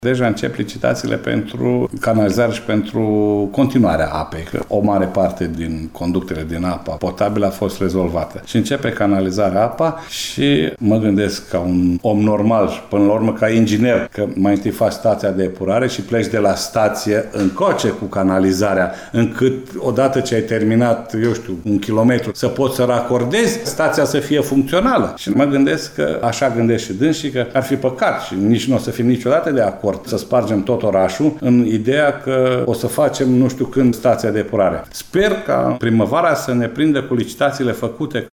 Deja încep licitațiile pentru canalizare și pentru continuarea apei. Că o mare parte din conductele din apa potabilă a fost rezolvată. Și începe canalizarea apa și mă gândesc ca un om normal și până la urmă ca inginer, că mai întâi faci stația de epurare și pleci de la stație încoace cu canalizarea, încât odată ce ai terminat, 1 kilometru, să poți să racordezi, stația să fie funcțională. Și mă gândesc că așa gândesc și dânsii, că ar fi păcat și nici nu o să fim niciodată de acord să spargem tot orașul în ideea că o să facem nu știu când stația de epurare. Sper ca primăvara să ne prindă cu licitațiile făcute.